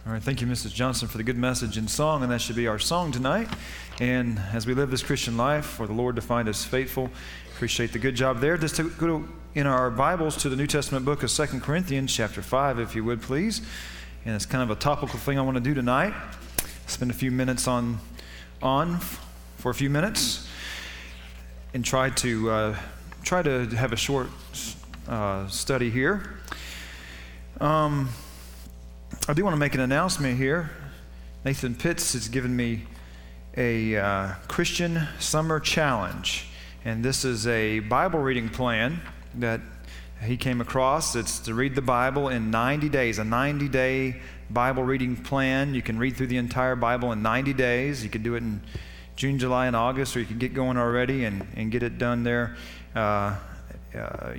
All right, thank you, Mrs. Johnson, for the good message and song, and that should be our song tonight. And as we live this Christian life, for the Lord to find us faithful, appreciate the good job there. Just to go in our Bibles to the New Testament book of 2 Corinthians chapter 5, if you would, please. And it's kind of a topical thing I want to do tonight. Spend a few minutes on for a few minutes, and try to have a short study here. I do want to make an announcement here. Nathan Pitts has given me a Christian Summer Challenge, and this is a Bible reading plan that he came across. It's to read the Bible in 90 days, a 90-day Bible reading plan. You can read through the entire Bible in 90 days. You could do it in June, July, and August, or you could get going already and get it done there, there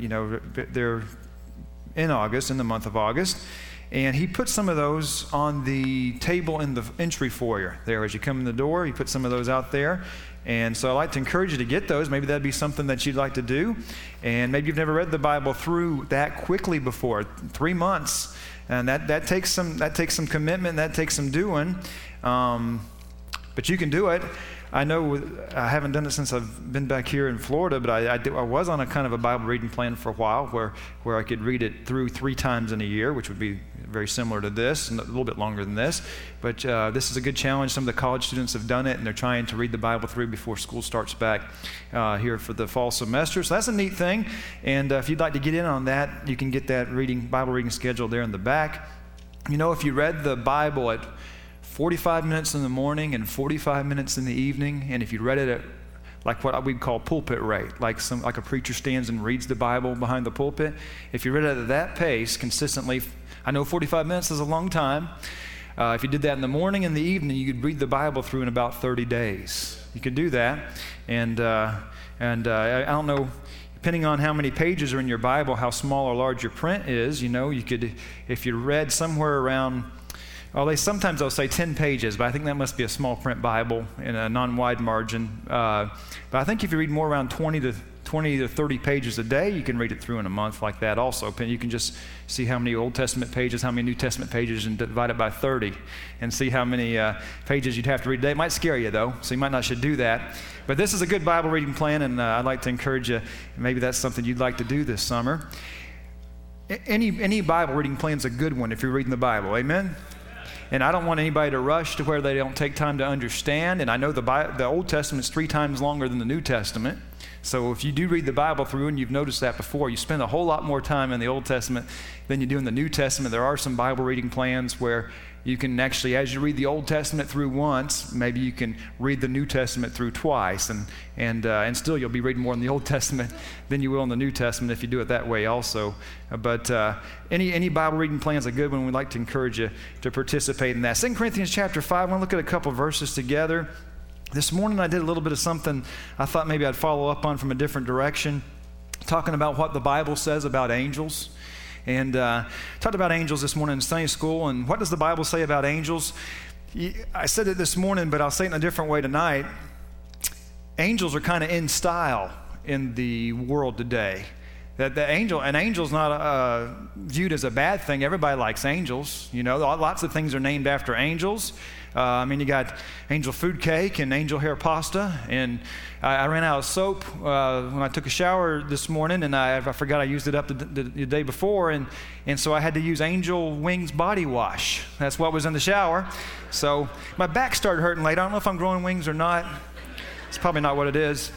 in August, in the month of August. And he put some of those on the table in the entry foyer there. As you come in the door, he put some of those out there. And so I'd like to encourage you to get those. Maybe that'd be something that you'd like to do. And maybe you've never read the Bible through that quickly before, 3 months. And that takes some commitment, that takes some doing. But you can do it. I know I haven't done it since I've been back here in Florida, but I was on a kind of a Bible reading plan for a while where I could read it through 3 times in a year, which would be very similar to this, and a little bit longer than this. But this is a good challenge. Some of the college students have done it, and they're trying to read the Bible through before school starts back here for the fall semester. So that's a neat thing. And if you'd like to get in on that, you can get that Bible reading schedule there in the back. You know, if you read the Bible at 45 minutes in the morning and 45 minutes in the evening, and if you read it at like what we'd call pulpit rate, like a preacher stands and reads the Bible behind the pulpit, if you read it at that pace consistently, I know 45 minutes is a long time. If you did that in the morning and the evening, you could read the Bible through in about 30 days. You could do that, and I don't know, depending on how many pages are in your Bible, how small or large your print is. You know, you could, if you read somewhere around, sometimes they'll say 10 pages, but I think that must be a small print Bible in a non-wide margin. But I think if you read more around 20 to 30 pages a day, you can read it through in a month like that also. You can just see how many Old Testament pages, how many New Testament pages, and divide it by 30 and see how many pages you'd have to read a day. It might scare you, though, so you might not should do that. But this is a good Bible reading plan, and I'd like to encourage you. Maybe that's something you'd like to do this summer. Any Bible reading plan is a good one if you're reading the Bible. Amen? And I don't want anybody to rush to where they don't take time to understand. And I know the Old Testament's 3 times longer than the New Testament. So if you do read the Bible through, and you've noticed that before, you spend a whole lot more time in the Old Testament than you do in the New Testament. There are some Bible reading plans where you can actually, as you read the Old Testament through once, maybe you can read the New Testament through twice, and still you'll be reading more in the Old Testament than you will in the New Testament if you do it that way also. But any Bible reading plan is a good one. We'd like to encourage you to participate in that. 2 Corinthians chapter 5, I want to look at a couple of verses together. This morning I did a little bit of something I thought maybe I'd follow up on from a different direction, talking about what the Bible says about angels. And talked about angels this morning in Sunday school. And what does the Bible say about angels? I said it this morning, but I'll say it in a different way tonight. Angels are kind of in style in the world today. That an angel's not viewed as a bad thing. Everybody likes angels. You know, lots of things are named after angels. You got angel food cake and angel hair pasta. And I ran out of soap when I took a shower this morning, and I forgot I used it up the day before. And so I had to use Angel Wings body wash. That's what was in the shower. So my back started hurting late. I don't know if I'm growing wings or not. It's probably not what it is.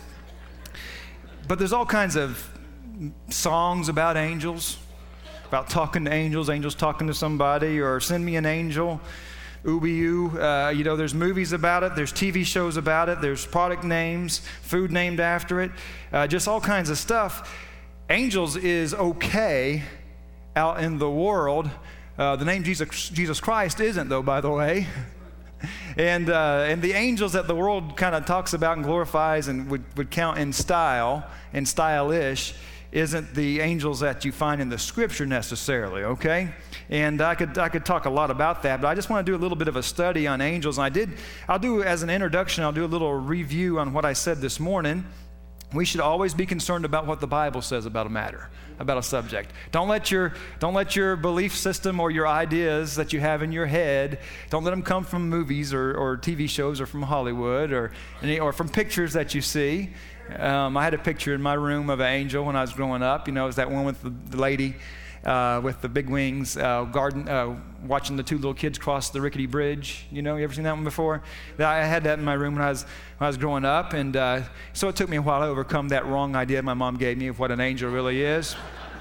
But there's all kinds of songs about angels, about talking to angels, angels talking to somebody, or send me an angel, ooby-oo. There's movies about it, there's TV shows about it, there's product names, food named after it, just all kinds of stuff. Angels is okay out in the world. The name Jesus Christ isn't, though, by the way. And the angels that the world kind of talks about and glorifies and would count in style and stylish isn't the angels that you find in the Scripture necessarily, okay? And I could talk a lot about that, but I just want to do a little bit of a study on angels. And I'll do, as an introduction, I'll do a little review on what I said this morning. We should always be concerned about what the Bible says about a matter, about a subject. Don't let your belief system or your ideas that you have in your head, don't let them come from movies or TV shows or from Hollywood or from pictures that you see. I had a picture in my room of an angel when I was growing up. It was that one with the lady with the big wings, watching the two little kids cross the rickety bridge. You ever seen that one before? I had that in my room when I was growing up, and so it took me a while to overcome that wrong idea my mom gave me of what an angel really is.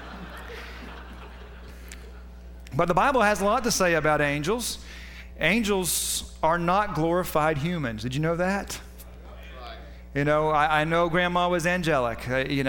But the Bible has a lot to say about angels. Angels are not glorified humans. Did you know that? I know Grandma was angelic,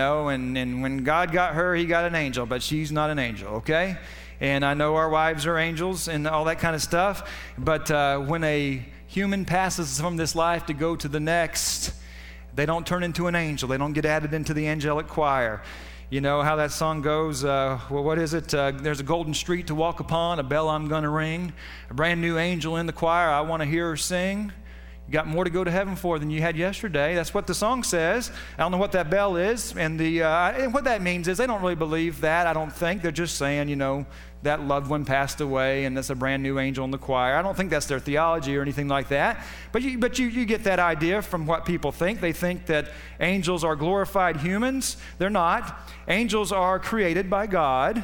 and when God got her, he got an angel, but she's not an angel, okay? And I know our wives are angels and all that kind of stuff, but when a human passes from this life to go to the next, they don't turn into an angel. They don't get added into the angelic choir. You know how that song goes, what is it? There's a golden street to walk upon, a bell I'm gonna ring, a brand new angel in the choir, I want to hear her sing. You got more to go to heaven for than you had yesterday. That's what the song says. I don't know what that bell is. And what that means is they don't really believe that, I don't think. They're just saying, that loved one passed away and that's a brand new angel in the choir. I don't think that's their theology or anything like that. But you get that idea from what people think. They think that angels are glorified humans. They're not. Angels are created by God,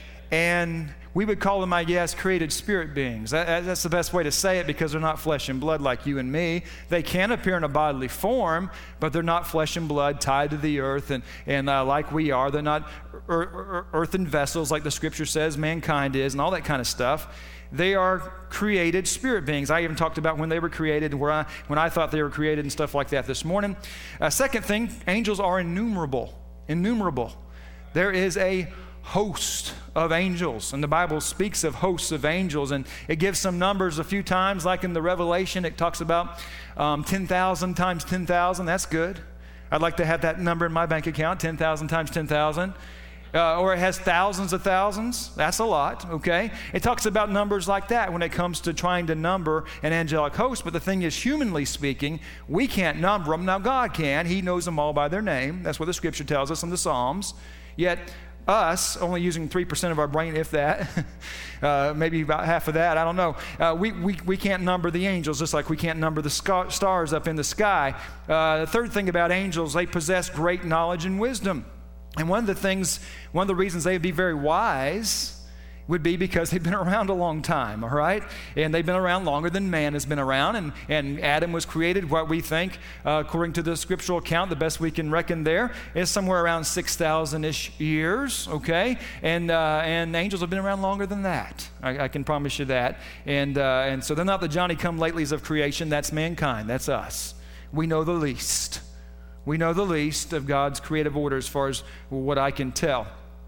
and we would call them, I guess, created spirit beings. That's the best way to say it, because they're not flesh and blood like you and me. They can appear in a bodily form, but they're not flesh and blood tied to the earth and like we are. They're not earthen vessels like the scripture says mankind is and all that kind of stuff. They are created spirit beings. I even talked about when they were created and when I thought they were created and stuff like that this morning. Second thing, angels are innumerable. Innumerable. There is a host of angels, and the Bible speaks of hosts of angels, and it gives some numbers a few times, like in the Revelation it talks about 10,000 times 10,000. That's good. I'd like to have that number in my bank account, 10,000 times 10,000. Or it has thousands of thousands. That's a lot, okay? It talks about numbers like that when it comes to trying to number an angelic host, but the thing is, humanly speaking, we can't number them. Now God can. He knows them all by their name. That's what the scripture tells us in the Psalms. Yet us, only using 3% of our brain, if that, maybe about half of that, I don't know. We can't number the angels, just like we can't number the stars up in the sky. The third thing about angels, they possess great knowledge and wisdom. And one of the reasons they would be very wise would be because they've been around a long time, all right? And they've been around longer than man has been around. And Adam was created, what we think, according to the scriptural account, the best we can reckon there, is somewhere around 6,000-ish years, okay? And angels have been around longer than that. I can promise you that. And so they're not the Johnny-come-latelys of creation. That's mankind. That's us. We know the least. We know the least of God's creative order as far as what I can tell.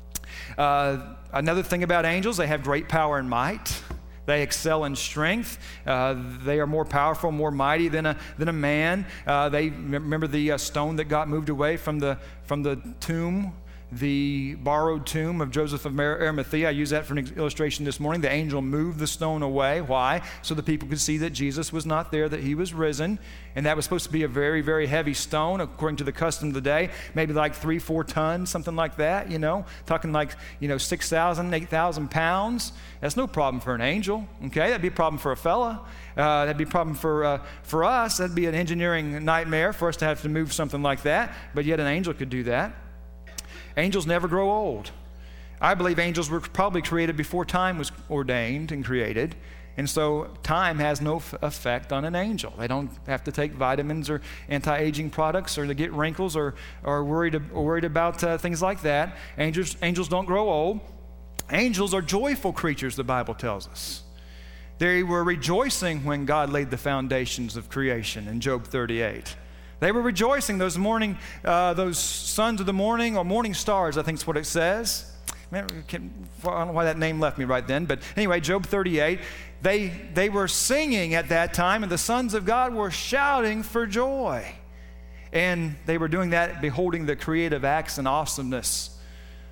Another thing about angels, they have great power and might. They excel in strength. They are more powerful, more mighty than a man. They remember the stone that got moved away from the tomb, the borrowed tomb of Joseph of Arimathea. I used that for an illustration this morning. The angel moved the stone away. Why? So the people could see that Jesus was not there, that he was risen. And that was supposed to be a very, very heavy stone, according to the custom of the day, maybe like 3-4 tons, something like that, talking like, 6,000, 8,000 pounds. That's no problem for an angel, okay? That'd be a problem for a fella. That'd be a problem for us. That'd be an engineering nightmare for us to have to move something like that, but yet an angel could do that. Angels never grow old. I believe angels were probably created before time was ordained and created, and so time has no effect on an angel. They don't have to take vitamins or anti-aging products or to get wrinkles or worried about things like that. Angels don't grow old. Angels are joyful creatures, the Bible tells us. They were rejoicing when God laid the foundations of creation in Job 38. They were rejoicing, those sons of the morning, or morning stars, I think is what it says. I don't know why that name left me right then, but anyway, Job 38, they were singing at that time, and the sons of God were shouting for joy. And they were doing that, beholding the creative acts and awesomeness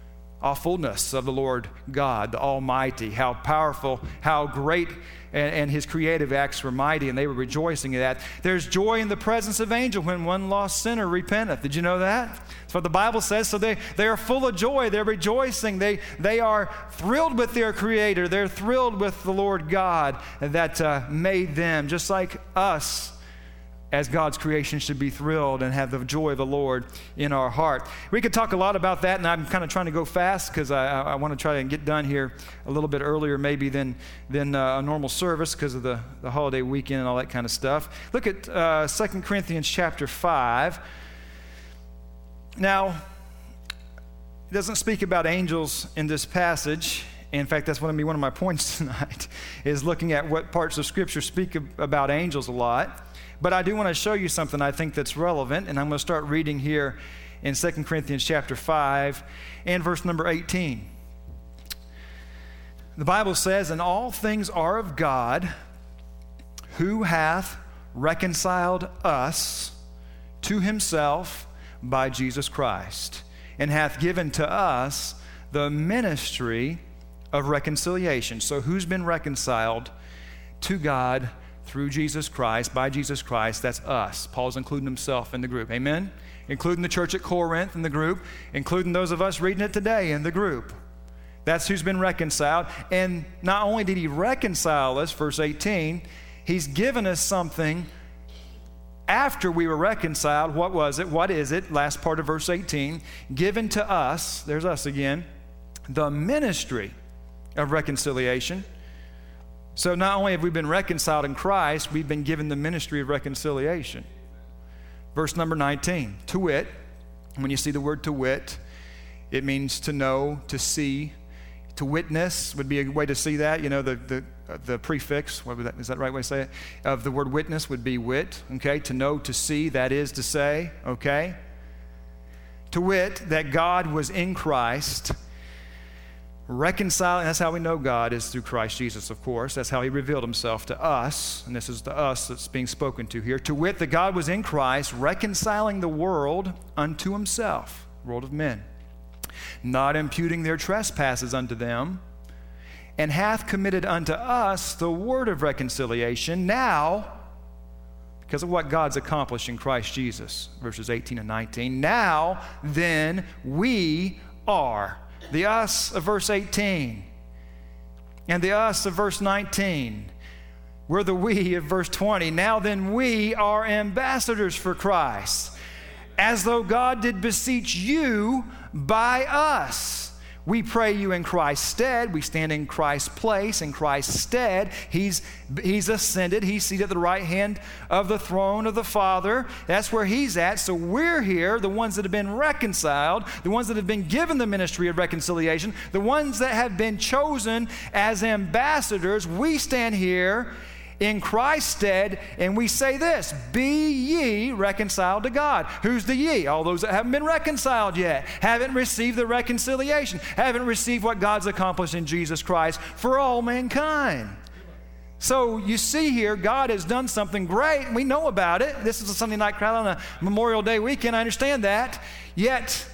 awfulness of the Lord God, the Almighty, how powerful, how great, and his creative acts were mighty, and they were rejoicing in that. There's joy in the presence of angels when one lost sinner repenteth. Did you know that? That's what the Bible says. So they are full of joy. They're rejoicing. They are thrilled with their Creator. They're thrilled with the Lord God that made them, just like us, as God's creation, should be thrilled and have the joy of the Lord in our heart. We could talk a lot about that, and I'm kind of trying to go fast because I want to try and get done here a little bit earlier maybe than a normal service because of the holiday weekend and all that kind of stuff. Look at 2 Corinthians chapter 5. Now, it doesn't speak about angels in this passage. In fact, that's going to be one of my points tonight, is looking at what parts of Scripture speak about angels a lot. But I do want to show you something I think that's relevant, and I'm going to start reading here in 2 Corinthians chapter 5 and verse number 18. The Bible says, "And all things are of God, who hath reconciled us to himself by Jesus Christ, and hath given to us the ministry of reconciliation." So who's been reconciled to God through Jesus Christ, by Jesus Christ? That's us. Paul's including himself in the group. Amen? Including the church at Corinth in the group, including those of us reading it today in the group. That's who's been reconciled. And not only did he reconcile us, verse 18, he's given us something after we were reconciled. What was it? What is it? Last part of verse 18. Given to us, there's us again, the ministry of reconciliation. So not only have we been reconciled in Christ, we've been given the ministry of reconciliation. Verse number 19, to wit. When you see the word to wit, it means to know, to see. To witness would be a way to see that. You know, the prefix, is that the right way to say it? Of the word witness would be wit, okay? To know, to see, that is to say, okay? To wit, that God was in Christ, reconciling. That's how we know God is through Christ Jesus, of course. That's how he revealed himself to us, and this is the us that's being spoken to here. To wit, that God was in Christ, reconciling the world unto himself, world of men, not imputing their trespasses unto them, and hath committed unto us the word of reconciliation. Now, because of what God's accomplished in Christ Jesus, verses 18 and 19, now then we are, the us of verse 18 and the us of verse 19. We're the we of verse 20. Now then we are ambassadors for Christ, as though God did beseech you by us. We pray you in Christ's stead. We stand in Christ's place, in Christ's stead. He's ascended. He's seated at the right hand of the throne of the Father. That's where he's at. So we're here, the ones that have been reconciled, the ones that have been given the ministry of reconciliation, the ones that have been chosen as ambassadors. We stand here in Christ's stead, and we say this: be ye reconciled to God. Who's the ye? All those that haven't been reconciled yet, haven't received the reconciliation, haven't received what God's accomplished in Jesus Christ for all mankind. So you see here, God has done something great, and we know about it. This is a Sunday night crowd on a Memorial Day weekend, I understand that. Yet,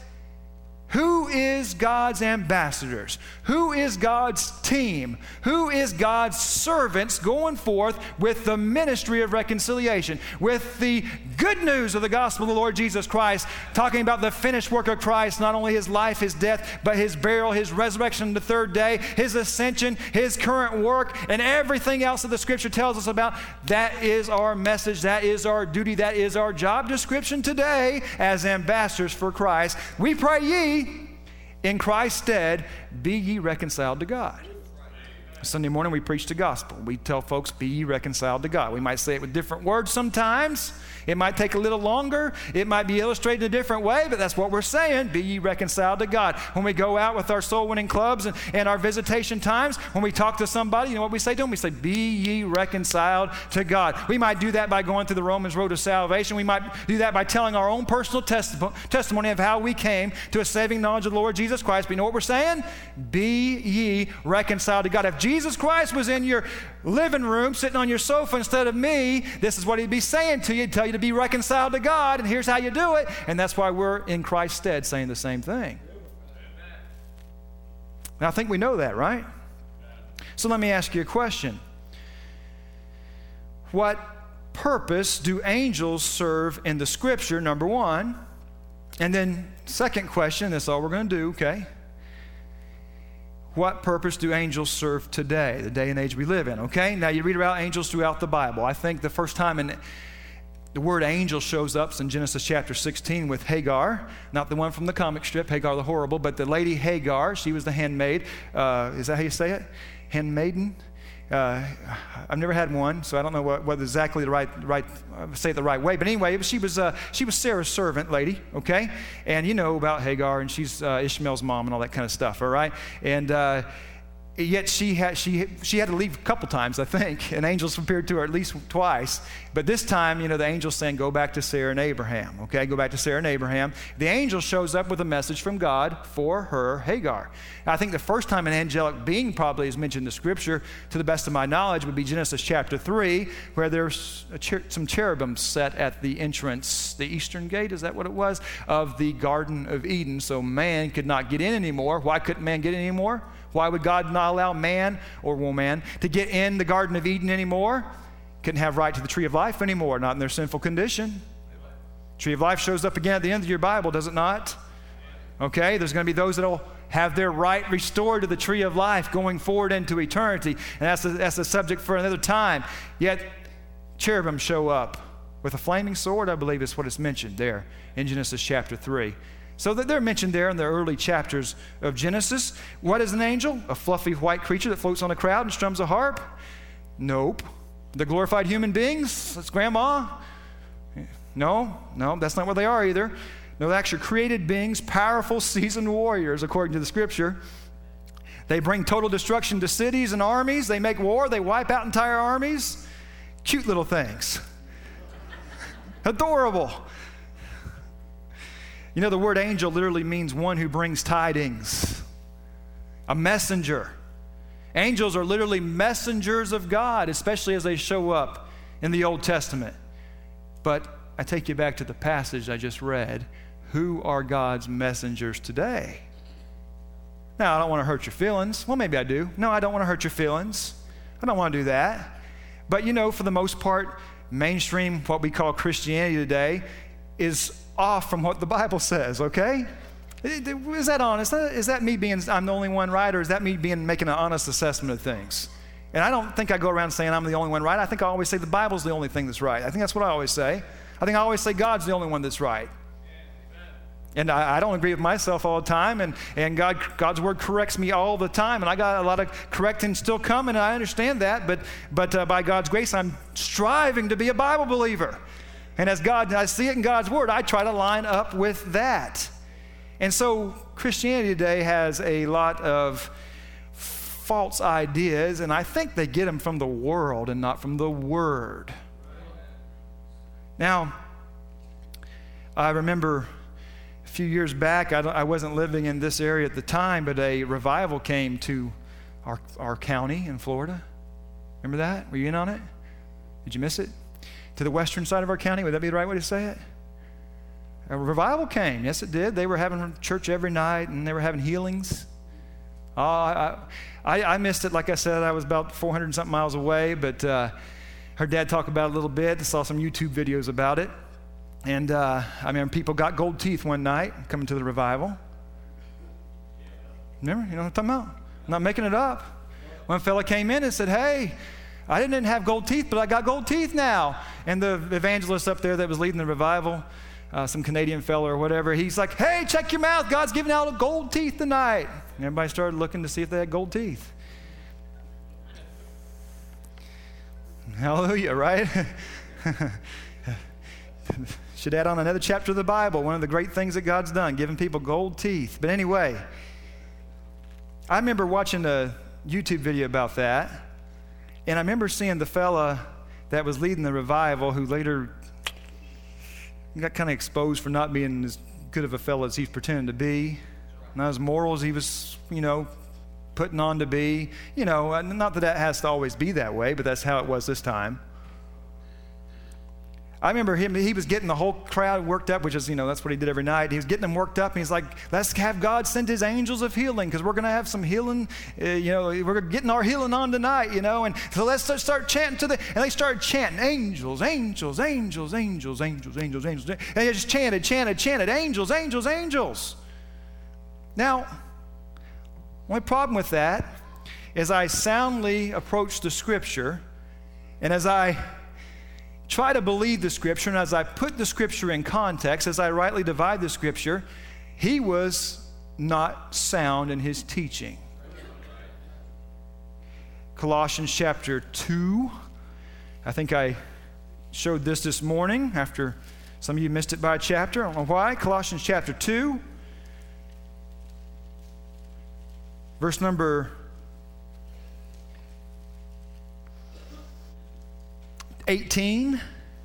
who is God's ambassadors? Who is God's team? Who is God's servants going forth with the ministry of reconciliation, with the good news of the gospel of the Lord Jesus Christ, talking about the finished work of Christ, not only his life, his death, but his burial, his resurrection the third day, his ascension, his current work, and everything else that the Scripture tells us about. That is our message. That is our duty. That is our job description today as ambassadors for Christ. We pray ye, in Christ's stead, be ye reconciled to God. Sunday morning we preach the gospel. We tell folks, be ye reconciled to God. We might say it with different words sometimes. It might take a little longer. It might be illustrated in a different way, but that's what we're saying. Be ye reconciled to God. When we go out with our soul winning clubs and our visitation times, when we talk to somebody, you know what we say to them? We say, be ye reconciled to God. We might do that by going through the Romans road of salvation. We might do that by telling our own personal testimony of how we came to a saving knowledge of the Lord Jesus Christ. But you know what we're saying? Be ye reconciled to God. If Jesus Christ was in your living room sitting on your sofa instead of me, this is what he'd be saying to you. He'd tell you to be reconciled to God, and here's how you do it. And that's why we're in Christ's stead saying the same thing. And I think we know that, right? So let me ask you a question. What purpose do angels serve in the Scripture, number one? And then second question, that's all we're going to do, okay? What purpose do angels serve today, the day and age we live in, okay? Now, you read about angels throughout the Bible. I think the first time the word angel shows up in Genesis chapter 16 with Hagar, not the one from the comic strip, Hagar the Horrible, but the lady Hagar. She was the handmaid. Is that how you say it? Handmaiden? I've never had one, so I don't know what exactly the right say it the right way. But anyway, she was Sarah's servant lady, okay? And you know about Hagar, and she's Ishmael's mom and all that kind of stuff, all right? And yet she had to leave a couple times, I think, and angels appeared to her at least twice. But this time, the angel's saying, go back to Sarah and Abraham, okay? Go back to Sarah and Abraham. The angel shows up with a message from God for her, Hagar. I think the first time an angelic being probably is mentioned in the Scripture, to the best of my knowledge, would be Genesis chapter 3, where there's some cherubim set at the entrance, the eastern gate, is that what it was, of the Garden of Eden. So man could not get in anymore. Why couldn't man get in anymore? Why would God not allow man or woman to get in the Garden of Eden anymore? Couldn't have right to the tree of life anymore, not in their sinful condition. Tree of life shows up again at the end of your Bible, does it not? Okay, there's going to be those that will have their right restored to the tree of life going forward into eternity. And that's a subject for another time. Yet cherubim show up with a flaming sword, I believe is what is mentioned there in Genesis chapter 3. So that they're mentioned there in the early chapters of Genesis. What is an angel? A fluffy white creature that floats on a cloud and strums a harp? Nope. The glorified human beings? That's grandma? No, that's not what they are either. No, they're actually created beings, powerful, seasoned warriors, according to the Scripture. They bring total destruction to cities and armies. They make war. They wipe out entire armies. Cute little things. Adorable. The word angel literally means one who brings tidings, a messenger. Angels are literally messengers of God, especially as they show up in the Old Testament. But I take you back to the passage I just read. Who are God's messengers today? Now, I don't want to hurt your feelings. Well, maybe I do. No, I don't want to hurt your feelings. I don't want to do that. But for the most part, mainstream, what we call Christianity today, is off from what the Bible says, okay? Is that honest? Is that me being, I'm the only one right, or is that me making an honest assessment of things? And I don't think I go around saying I'm the only one right. I think I always say the Bible's the only thing that's right. I think that's what I always say. I think I always say God's the only one that's right. And I don't agree with myself all the time, and God's word corrects me all the time, and I got a lot of correcting still coming, and I understand that, but by God's grace, I'm striving to be a Bible believer. And as I see it in God's word, I try to line up with that. And so Christianity today has a lot of false ideas, and I think they get them from the world and not from the Word. Now, I remember a few years back, I wasn't living in this area at the time, but a revival came to our county in Florida. Remember that? Were you in on it? Did you miss it? To the western side of our county, would that be the right way to say it? A revival came. Yes, it did. They were having church every night, and they were having healings. I missed it. Like I said, I was about 400 and something miles away, but heard Dad talk about it a little bit. I saw some YouTube videos about it. And I remember people got gold teeth one night coming to the revival. Remember? You know what I'm talking about? I'm not making it up. One fella came in and said, hey, I didn't have gold teeth, but I got gold teeth now. And the evangelist up there that was leading the revival, some Canadian fella or whatever, he's like, hey, check your mouth. God's giving out gold teeth tonight. And everybody started looking to see if they had gold teeth. Hallelujah, right? Should add on another chapter of the Bible, one of the great things that God's done, giving people gold teeth. But anyway, I remember watching a YouTube video about that. And I remember seeing the fella that was leading the revival who later got kind of exposed for not being as good of a fella as he's pretending to be. Not as moral as he was, putting on to be. Not that has to always be that way, but that's how it was this time. I remember he was getting the whole crowd worked up, which is, that's what he did every night. He was getting them worked up, and he's like, let's have God send his angels of healing, because we're going to have some healing, we're getting our healing on tonight, and so let's start chanting and they started chanting, angels, angels, angels, angels, angels, angels, angels, and they just chanted, angels, angels, angels. Now, only problem with that is I soundly approach the Scripture, and as I try to believe the Scripture, and as I put the Scripture in context, as I rightly divide the Scripture, he was not sound in his teaching. Colossians chapter 2, I think I showed this morning after some of you missed it by a chapter. I don't know why. Colossians chapter 2, verse number 18.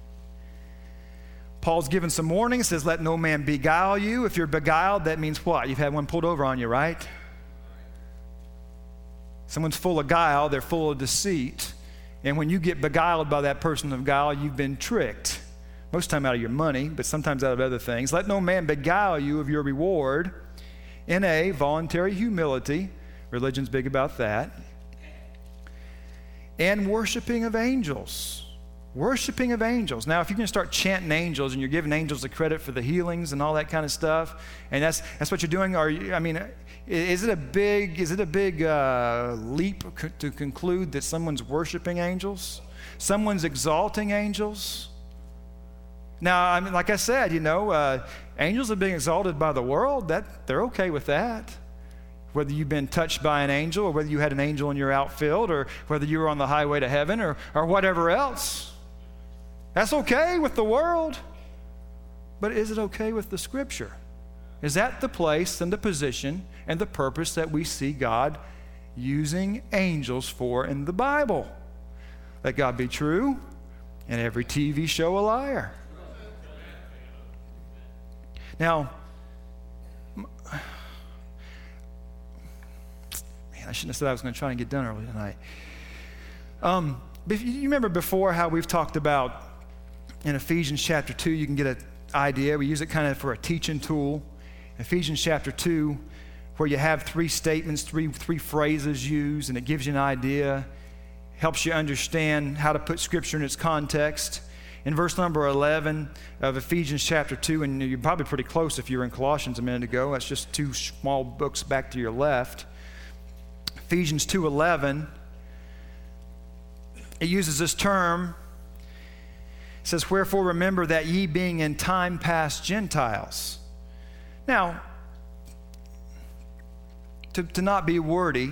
Paul's given some warning. It says, let no man beguile you. If you're beguiled, that means what? You've had one pulled over on you, right? Someone's full of guile, they're full of deceit. And when you get beguiled by that person of guile, you've been tricked. Most of the time out of your money, but sometimes out of other things. Let no man beguile you of your reward in a voluntary humility. Religion's big about that. And worshiping of angels. Worshiping of angels. Now, if you're going to start chanting angels and you're giving angels the credit for the healings and all that kind of stuff, and that's what you're doing, is it a big leap to conclude that someone's worshiping angels? Someone's exalting angels? Now, like I said, angels are being exalted by the world. That they're okay with that. Whether you've been touched by an angel, or whether you had an angel in your outfield, or whether you were on the highway to heaven, or whatever else. That's okay with the world. But is it okay with the Scripture? Is that the place and the position and the purpose that we see God using angels for in the Bible? Let God be true and every TV show a liar. Now, I shouldn't have said I was going to try and get done early tonight. You remember before how we've talked about in Ephesians chapter 2, you can get an idea. We use it kind of for a teaching tool. Ephesians chapter 2, where you have three statements, three phrases used, and it gives you an idea, helps you understand how to put Scripture in its context. In verse number 11 of Ephesians chapter 2, and you're probably pretty close if you were in Colossians a minute ago. That's just two small books back to your left. Ephesians 2:11, it uses this term. It says, wherefore remember that ye being in time past Gentiles. Now, to not be wordy,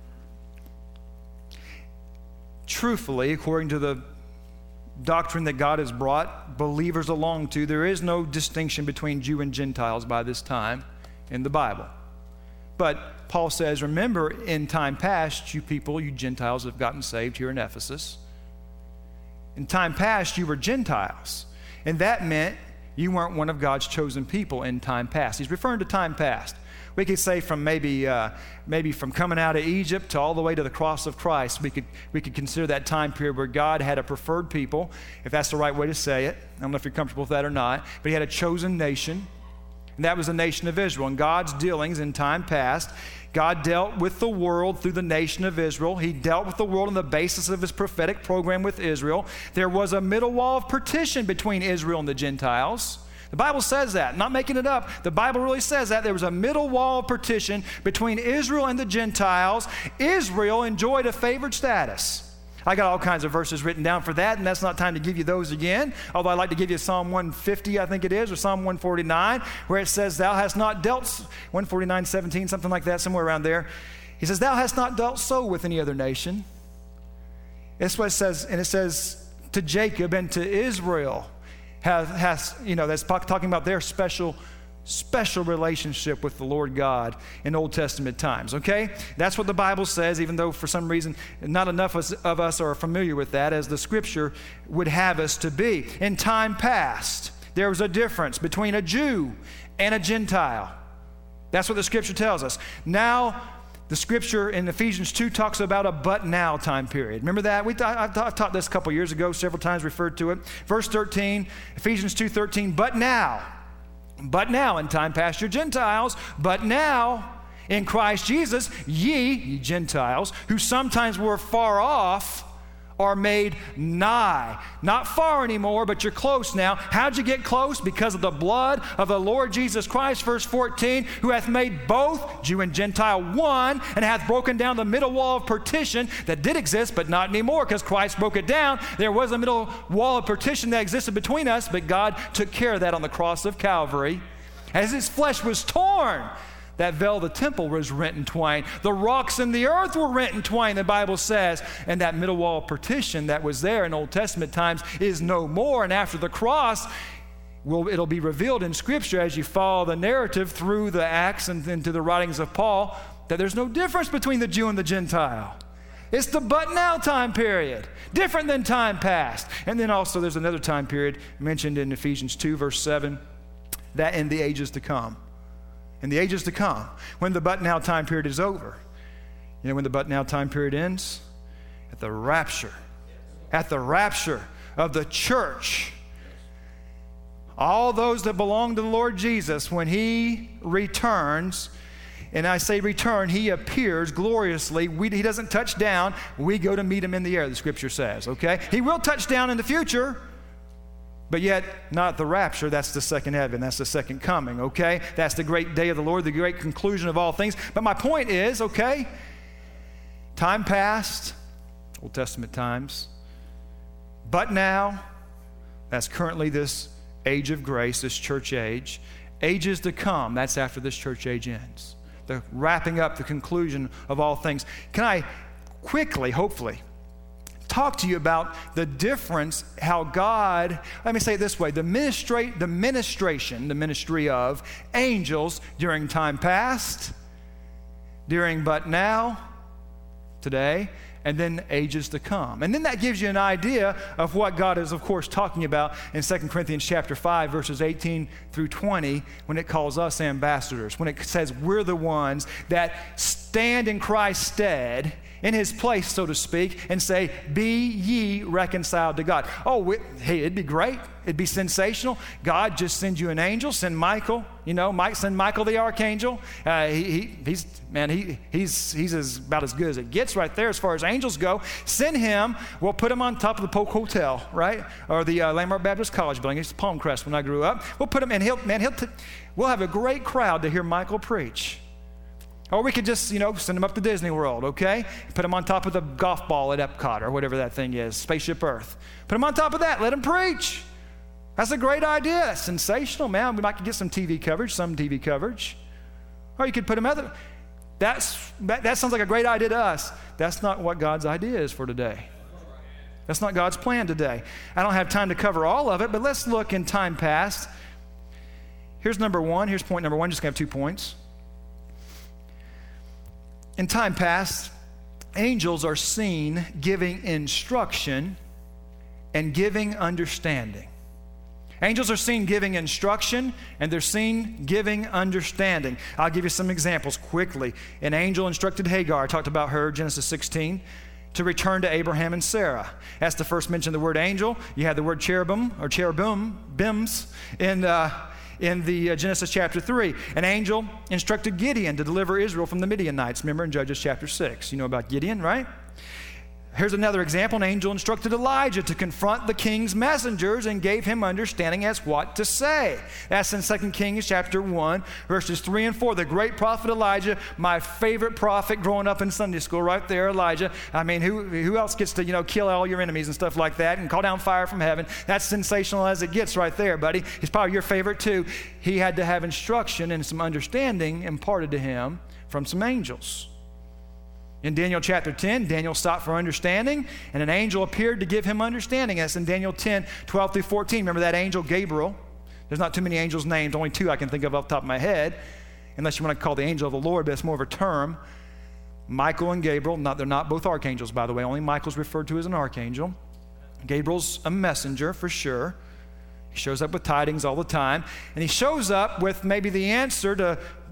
truthfully, according to the doctrine that God has brought believers along to, there is no distinction between Jew and Gentiles by this time in the Bible. But Paul says, remember in time past, you Gentiles have gotten saved here in Ephesus. In time past, you were Gentiles. And that meant you weren't one of God's chosen people in time past. He's referring to time past. We could say from maybe from coming out of Egypt to all the way to the cross of Christ, we could consider that time period where God had a preferred people, if that's the right way to say it. I don't know if you're comfortable with that or not, but he had a chosen nation, and that was the nation of Israel. And God's dealings in time past, God dealt with the world through the nation of Israel. He dealt with the world on the basis of his prophetic program with Israel. There was a middle wall of partition between Israel and the Gentiles. The Bible says that. I'm not making it up. The Bible really says that. There was a middle wall of partition between Israel and the Gentiles. Israel enjoyed a favored status. I got all kinds of verses written down for that, and that's not time to give you those again. Although I'd like to give you Psalm 150, I think it is, or Psalm 149, where it says, thou hast not dealt, 149:17, something like that, somewhere around there. He says, thou hast not dealt so with any other nation. That's what it says, and it says, to Jacob and to Israel that's talking about their special relationship with the Lord God in Old Testament times, okay? That's what the Bible says, even though for some reason not enough of us are familiar with that as the Scripture would have us to be. In time past, there was a difference between a Jew and a Gentile. That's what the Scripture tells us. Now, The scripture in Ephesians 2 talks about a but now time period. Remember that? I've taught this a couple years ago, several times referred to it. Verse 13, Ephesians 2:13, but now in time past you're Gentiles, but now in Christ Jesus, ye Gentiles, who sometimes were far off, are made nigh. Not far anymore, but you're close now. How'd you get close? Because of the blood of the Lord Jesus Christ, verse 14, who hath made both Jew and Gentile one, and hath broken down the middle wall of partition that did exist, but not anymore, because Christ broke it down. There was a middle wall of partition that existed between us, but God took care of that on the cross of Calvary. As his flesh was torn, that veil of the temple was rent in twain. The rocks in the earth were rent in twain, the Bible says. And that middle wall of partition that was there in Old Testament times is no more. And after the cross, it'll be revealed in Scripture as you follow the narrative through the Acts and into the writings of Paul, that there's no difference between the Jew and the Gentile. It's the but now time period, different than time past. And then also there's another time period mentioned in Ephesians 2, verse 7, that in the ages to come. In the ages to come, when the but now time period is over. You know when the but now time period ends? At the rapture. At the rapture of the church. All those that belong to the Lord Jesus, when he returns, and I say return, he appears gloriously. He doesn't touch down. We go to meet him in the air, the scripture says, okay? He will touch down in the future, but yet not the rapture. That's the second advent. That's the second coming, okay? That's the great day of the Lord, the great conclusion of all things. But my point is, okay, time past, Old Testament times, but now, that's currently this age of grace, this church age. Ages to come, that's after this church age ends. The wrapping up, the conclusion of all things. Can I quickly, hopefully, talk to you about the difference, how God, let me say it this way, the ministry of angels during time past, during but now, today, and then ages to come. And then that gives you an idea of what God is, of course, talking about in 2 Corinthians chapter 5, verses 18 through 20, when it calls us ambassadors, when it says we're the ones that stand in Christ's stead, in his place, so to speak, and say, be ye reconciled to God. Oh, hey, it'd be great. It'd be sensational. God just sends you an angel, send Michael, send Michael the archangel. He's about as good as it gets right there as far as angels go. Send him. We'll put him on top of the Polk Hotel, right? Or the Landmark Baptist College building. It's Palmcrest when I grew up. We'll put him, and we'll have a great crowd to hear Michael preach. Or we could just, send him up to Disney World, okay? Put him on top of the golf ball at Epcot or whatever that thing is, Spaceship Earth. Put him on top of that. Let him preach. That's a great idea. That's sensational, man. We might get some TV coverage. Or you could put him other. That sounds like a great idea to us. That's not what God's idea is for today. That's not God's plan today. I don't have time to cover all of it, but let's look in time past. Here's point number one. Just going to have 2 points. In time past, angels are seen giving instruction and giving understanding. Angels are seen giving instruction, and they're seen giving understanding. I'll give you some examples quickly. An angel instructed Hagar, I talked about her, Genesis 16, to return to Abraham and Sarah. That's the first mention of the word angel. You have the word cherubims in the Genesis chapter 3. An angel instructed Gideon to deliver Israel from the Midianites. Remember in Judges chapter 6. You know about Gideon, right? Here's another example. An angel instructed Elijah to confront the king's messengers and gave him understanding as what to say. That's in 2 Kings chapter 1, verses 3 and 4. The great prophet Elijah, my favorite prophet growing up in Sunday school, right there, Elijah. I mean, who else gets to, kill all your enemies and stuff like that and call down fire from heaven? That's sensational as it gets right there, buddy. He's probably your favorite too. He had to have instruction and some understanding imparted to him from some angels. In Daniel chapter 10, Daniel sought for understanding, and an angel appeared to give him understanding. That's in Daniel 10, 12 through 14. Remember that angel, Gabriel? There's not too many angels named, only 2 I can think of off the top of my head, unless you want to call the angel of the Lord, but it's more of a term. Michael and Gabriel, they're not both archangels, by the way. Only Michael's referred to as an archangel. Gabriel's a messenger for sure. He shows up with tidings all the time, and he shows up with maybe the answer to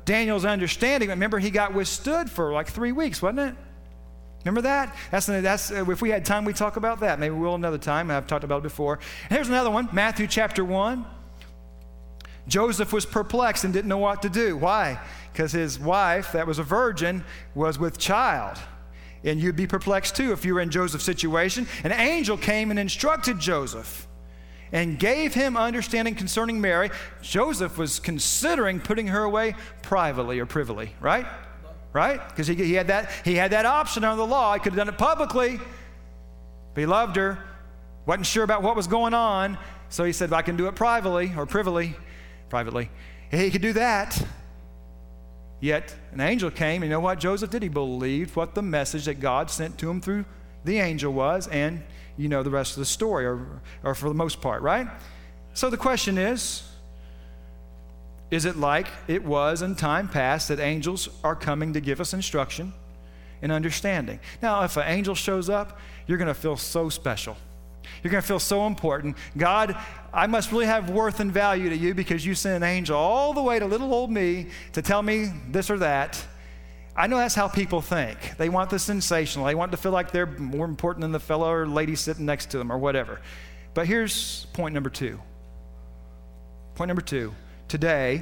Daniel's understanding, remember, he got withstood for like 3 weeks, wasn't it? Remember that? That's if we had time, we'd talk about that. Maybe we'll another time. I've talked about it before. And here's another one, Matthew chapter 1. Joseph was perplexed and didn't know what to do. Why? Because his wife, that was a virgin, was with child. And you'd be perplexed too if you were in Joseph's situation. An angel came and instructed Joseph and gave him understanding concerning Mary. Joseph was considering putting her away privately or privily, right? Right? Because he had that option under the law. He could have done it publicly, but he loved her, wasn't sure about what was going on, so he said, I can do it privately or privately. He could do that. Yet an angel came, and you know what Joseph did? He believed what the message that God sent to him through the angel was, and you know the rest of the story, or for the most part, right? So the question is it like it was in time past that angels are coming to give us instruction and understanding? Now, if an angel shows up, you're going to feel so special. You're going to feel so important. God, I must really have worth and value to you because you sent an angel all the way to little old me to tell me this or that. I know that's how people think. They want the sensational. They want to feel like they're more important than the fellow or lady sitting next to them or whatever. But here's point number 2. Point number 2. Today,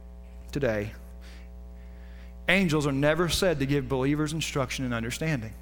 angels are never said to give believers instruction and understanding.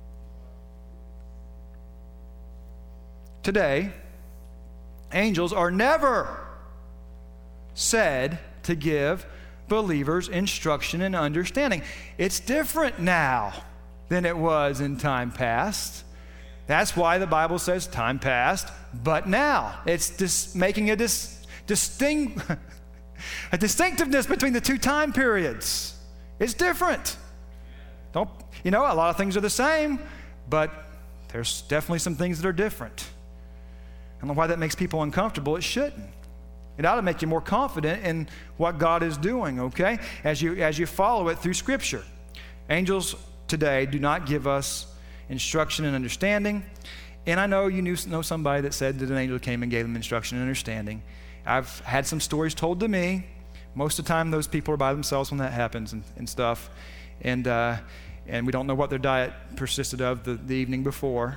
Today, angels are never said to give believers instruction and understanding. It's different now than it was in time past. That's why the Bible says time past, but now. It's just making a distinctiveness between the two time periods. It's different. A lot of things are the same, but there's definitely some things that are different. I don't know why that makes people uncomfortable. It shouldn't. It ought to make you more confident in what God is doing, okay? As you follow it through Scripture. Angels today do not give us instruction and understanding. And I know you know somebody that said that an angel came and gave them instruction and understanding. I've had some stories told to me. Most of the time, those people are by themselves when that happens and stuff. And we don't know what their diet persisted of the evening before.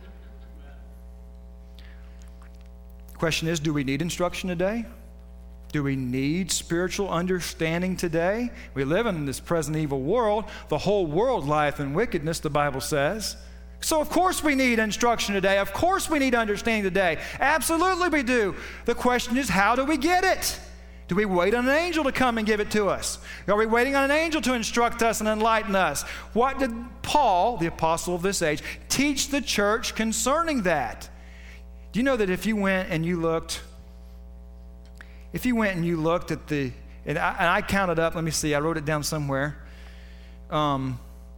The question is, do we need instruction today? Do we need spiritual understanding today? We live in this present evil world. The whole world lieth in wickedness, the Bible says. So of course we need instruction today. Of course we need understanding today. Absolutely we do. The question is, how do we get it? Do we wait on an angel to come and give it to us? Are we waiting on an angel to instruct us and enlighten us? What did Paul, the apostle of this age, teach the church concerning that? Do you know that if you went and you looked at and I counted up, let me see, I wrote it down somewhere. I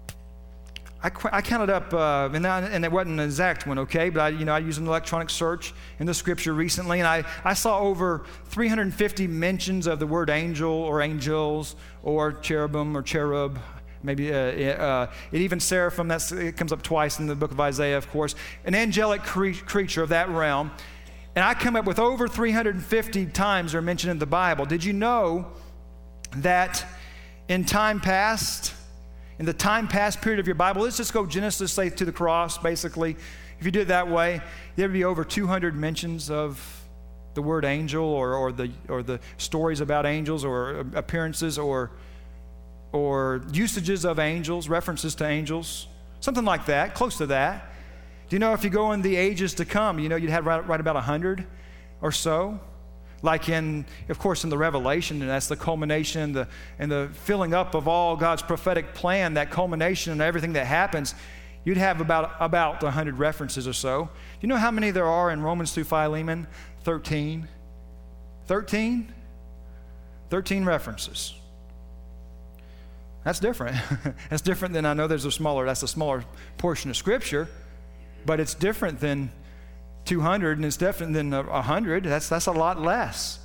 counted up, and it wasn't an exact one, okay, but I used an electronic search in the Scripture recently, and I saw over 350 mentions of the word angel or angels or cherubim or cherub. Maybe it even seraphim, it comes up twice in the book of Isaiah, of course, an angelic creature of that realm. And I come up with over 350 times they're mentioned in the Bible. Did you know that in the time past period of your Bible, let's just go Genesis, say, to the cross, basically. If you did it that way, there would be over 200 mentions of the word angel or the stories about angels or appearances or usages of angels, references to angels, something like that, close to that. Do you know if you go in the ages to come, you'd have right about 100 or so? Like of course, in the Revelation, and that's the culmination and the filling up of all God's prophetic plan, that culmination and everything that happens, you'd have about 100 references or so. Do you know how many there are in Romans through Philemon? 13. 13 references. That's different. That's different than, I know that's a smaller portion of Scripture, but it's different than 200, and it's different than 100. That's a lot less.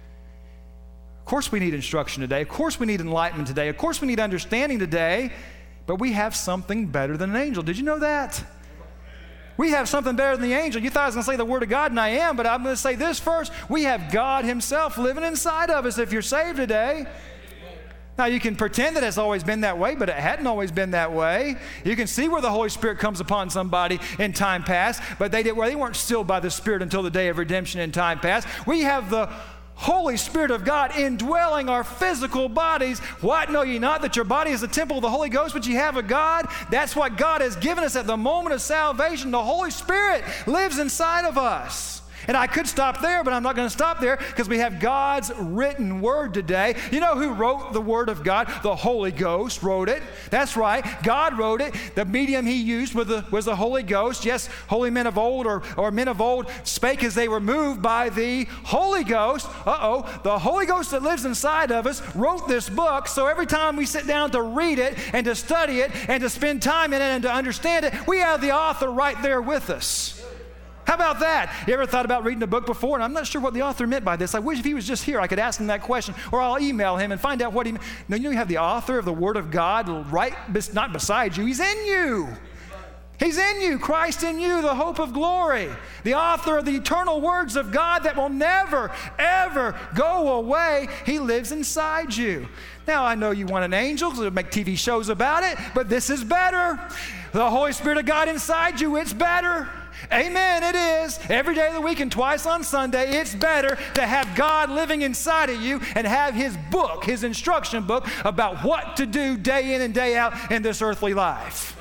Of course we need instruction today. Of course we need enlightenment today. Of course we need understanding today, but we have something better than an angel. Did you know that? We have something better than the angel. You thought I was going to say the Word of God, and I am, but I'm going to say this first. We have God Himself living inside of us if you're saved today. Now, you can pretend that it's always been that way, but it hadn't always been that way. You can see where the Holy Spirit comes upon somebody in time past, but they weren't sealed by the Spirit until the day of redemption in time past. We have the Holy Spirit of God indwelling our physical bodies. What? Know ye not that your body is the temple of the Holy Ghost, which ye have of God? That's what God has given us at the moment of salvation. The Holy Spirit lives inside of us. And I could stop there, but I'm not going to stop there because we have God's written word today. You know who wrote the word of God? The Holy Ghost wrote it. That's right. God wrote it. The medium he used was the Holy Ghost. Yes, holy men of old or men of old spake as they were moved by the Holy Ghost. The Holy Ghost that lives inside of us wrote this book. So every time we sit down to read it and to study it and to spend time in it and to understand it, we have the author right there with us. How about that? You ever thought about reading a book before? And I'm not sure what the author meant by this. I wish if he was just here, I could ask him that question, or I'll email him and find out what he meant. No, you have the author of the Word of God right, not beside you. He's in you. He's in you, Christ in you, the hope of glory. The author of the eternal words of God that will never, ever go away. He lives inside you. Now, I know you want an angel, so make TV shows about it, but this is better. The Holy Spirit of God inside you, it's better. Amen, it is. Every day of the week and twice on Sunday, it's better to have God living inside of you and have His book, His instruction book about what to do day in and day out in this earthly life.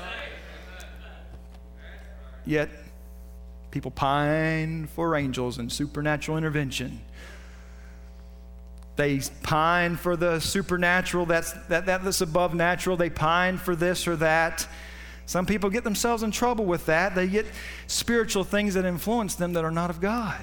Yet, people pine for angels and supernatural intervention. They pine for the supernatural that's above natural. They pine for this or that. Some people get themselves in trouble with that. They get spiritual things that influence them that are not of God.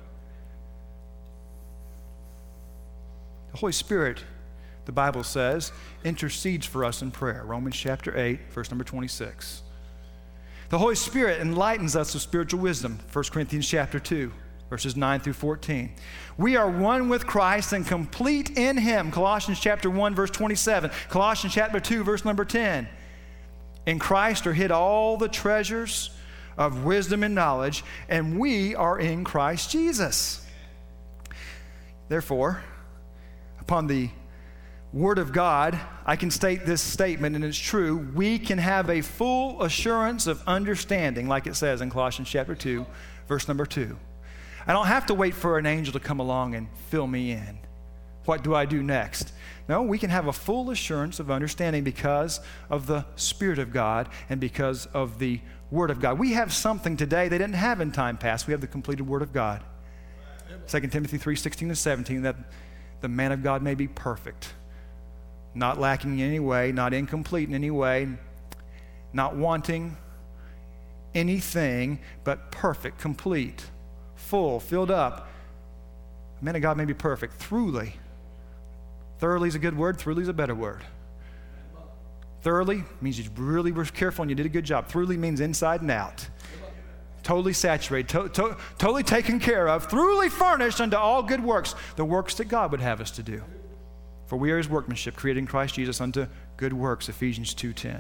The Holy Spirit, the Bible says, intercedes for us in prayer. Romans chapter 8, verse number 26. The Holy Spirit enlightens us with spiritual wisdom. 1 Corinthians chapter 2, verses 9 through 14. We are one with Christ and complete in Him. Colossians chapter 1, verse 27. Colossians chapter 2, verse number 10. In Christ are hid all the treasures of wisdom and knowledge, and we are in Christ Jesus. Therefore, upon the Word of God, I can state this statement, and it's true. We can have a full assurance of understanding, like it says in Colossians chapter 2, verse number 2. I don't have to wait for an angel to come along and fill me in. What do I do next? No, we can have a full assurance of understanding because of the Spirit of God and because of the Word of God. We have something today they didn't have in time past. We have the completed Word of God. 2 Timothy 3:16 and 17, that the man of God may be perfect, not lacking in any way, not incomplete in any way, not wanting anything, but perfect, complete, full, filled up. The man of God may be perfect, Thoroughly is a good word. Thoroughly is a better word. Thoroughly means you really were careful and you did a good job. Thoroughly means inside and out. Totally saturated, totally taken care of, thoroughly furnished unto all good works, the works that God would have us to do. For we are His workmanship, created in Christ Jesus unto good works, Ephesians 2:10.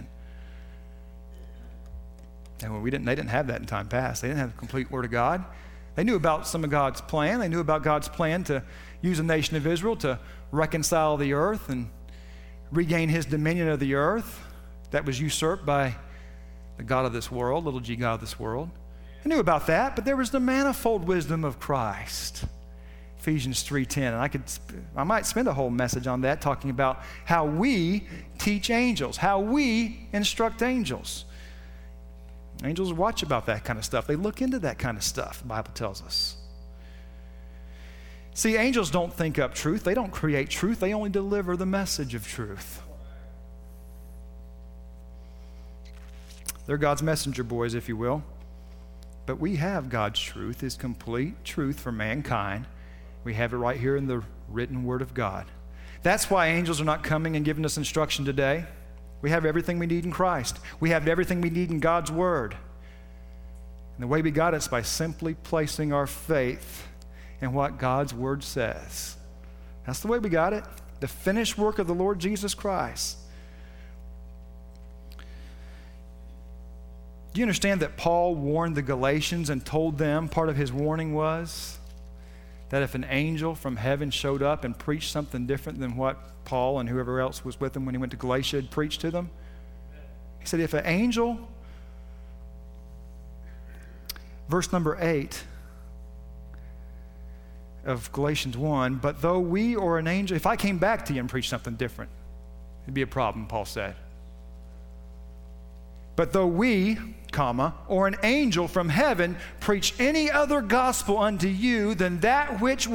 And they didn't have that in time past. They didn't have the complete Word of God. They knew about some of God's plan. They knew about God's plan to use the nation of Israel to reconcile the earth and regain His dominion of the earth that was usurped by the God of this world, little g God of this world. They knew about that, but there was the manifold wisdom of Christ. Ephesians 3:10. And I might spend a whole message on that, talking about how we teach angels, how we instruct angels. Angels watch about that kind of stuff. They look into that kind of stuff, the Bible tells us. See, angels don't think up truth. They don't create truth. They only deliver the message of truth. They're God's messenger boys, if you will. But we have God's truth, His complete truth for mankind. We have it right here in the written Word of God. That's why angels are not coming and giving us instruction today. We have everything we need in Christ. We have everything we need in God's Word. And the way we got it is by simply placing our faith in what God's Word says. That's the way we got it. The finished work of the Lord Jesus Christ. Do you understand that Paul warned the Galatians and told them, part of his warning was, that if an angel from heaven showed up and preached something different than what Paul and whoever else was with him when he went to Galatia had preached to them? He said, if an angel, verse number 8 of Galatians 1, but though we or an angel, if I came back to you and preached something different, it'd be a problem, Paul said. But though we, comma, or an angel from heaven preach any other gospel unto you than that which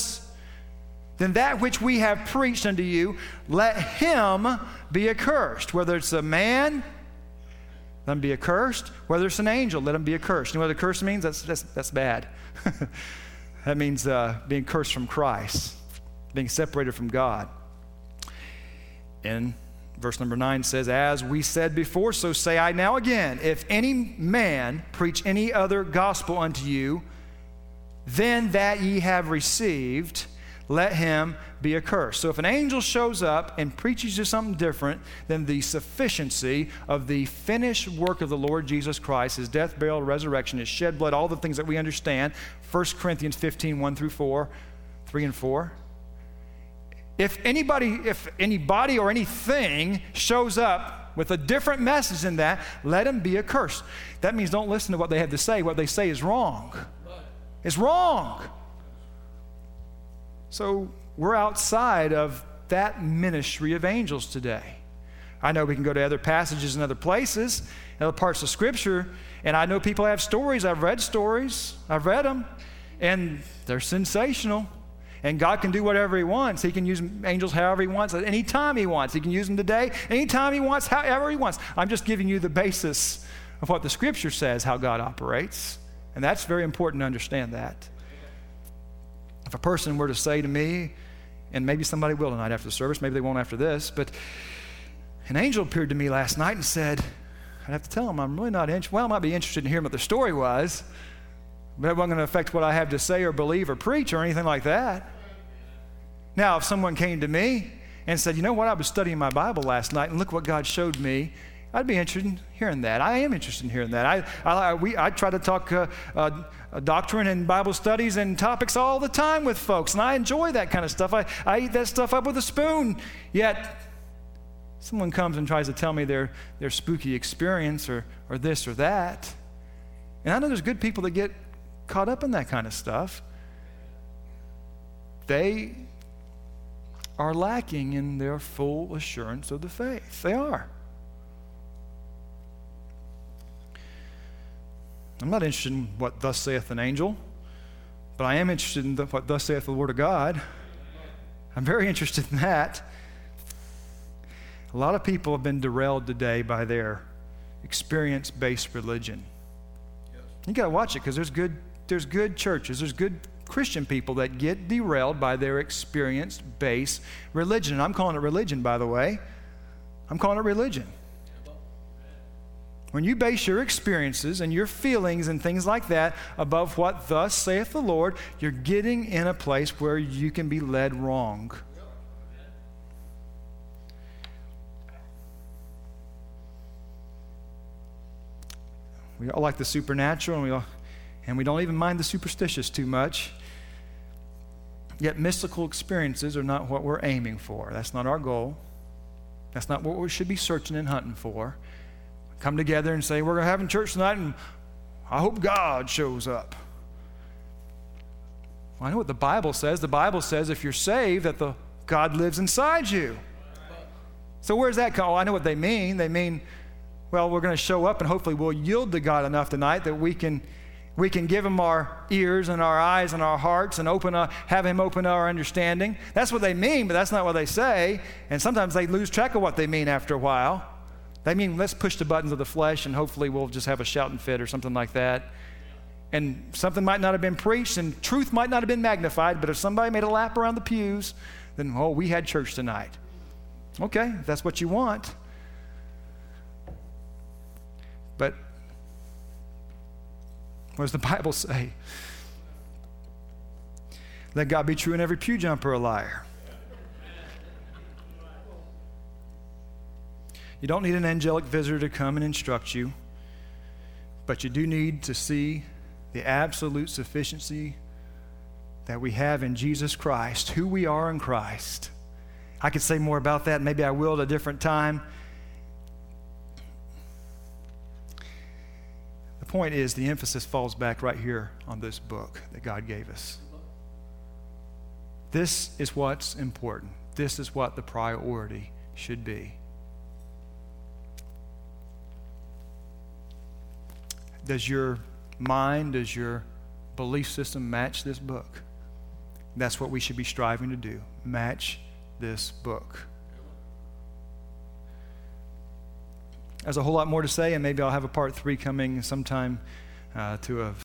we have preached unto you, let him be accursed. Whether it's a man, let him be accursed. Whether it's an angel, let him be accursed. You know what a curse means? That's bad. That means being cursed from Christ, being separated from God. And verse number 9 says, as we said before, so say I now again, if any man preach any other gospel unto you than that ye have received, let him be accursed. So if an angel shows up and preaches you something different than the sufficiency of the finished work of the Lord Jesus Christ, his death, burial, resurrection, his shed blood, all the things that we understand, 1 Corinthians 15, 1 through 4, 3 and 4, if anybody or anything shows up with a different message than that, let him be accursed. That means don't listen to what they have to say. What they say is wrong. It's wrong. So we're outside of that ministry of angels today. I know we can go to other passages in other places, in other parts of Scripture, and I know people have stories. I've read stories. I've read them, and they're sensational. And God can do whatever he wants. He can use angels however he wants, at any time he wants. He can use them today, anytime he wants, however he wants. I'm just giving you the basis of what the Scripture says, how God operates. And that's very important to understand that. If a person were to say to me, and maybe somebody will tonight after the service, maybe they won't after this, but an angel appeared to me last night and said, I'd have to tell him I'm really not interested. Well, I might be interested in hearing what the story was, but it wasn't going to affect what I have to say or believe or preach or anything like that. Now, if someone came to me and said, you know what, I was studying my Bible last night and look what God showed me, I'd be interested in hearing that. I am interested in hearing that. I try to talk doctrine and Bible studies and topics all the time with folks, and I enjoy that kind of stuff. I eat that stuff up with a spoon. Yet, someone comes and tries to tell me their spooky experience or this or that. And I know there's good people that get caught up in that kind of stuff. They are lacking in their full assurance of the faith. They are. I'm not interested in what thus saith an angel, but I am interested in what thus saith the Word of God. I'm very interested in that. A lot of people have been derailed today by their experience-based religion. Yes. You got to watch it because there's good churches, there's good Christian people that get derailed by their experience-based religion. And I'm calling it religion, by the way. I'm calling it religion. When you base your experiences and your feelings and things like that above what thus saith the Lord, you're getting in a place where you can be led wrong. We all like the supernatural, and we don't even mind the superstitious too much. Yet mystical experiences are not what we're aiming for. That's not our goal. That's not what we should be searching and hunting for. Come together and say, we're having church tonight, and I hope God shows up. Well, I know what the Bible says. The Bible says if you're saved, that God lives inside you. So where's that come? Oh, I know what they mean. They mean, well, we're going to show up, and hopefully we'll yield to God enough tonight that we can give him our ears and our eyes and our hearts and have him open our understanding. That's what they mean, but that's not what they say. And sometimes they lose track of what they mean after a while. They mean, let's push the buttons of the flesh and hopefully we'll just have a shouting fit or something like that. And something might not have been preached and truth might not have been magnified, but if somebody made a lap around the pews, then, oh, we had church tonight. Okay, if that's what you want. But what does the Bible say? Let God be true and every pew jumper a liar. You don't need an angelic visitor to come and instruct you, but you do need to see the absolute sufficiency, that we have in Jesus Christ, who we are in Christ. I could say more about that. Maybe I will at a different time. The point is, the emphasis falls back right here on this book that God gave us. This is what's important. This is what the priority should be. Does your mind, does your belief system match this book? That's what we should be striving to do. Match this book. There's a whole lot more to say, and maybe I'll have a part 3 coming sometime to a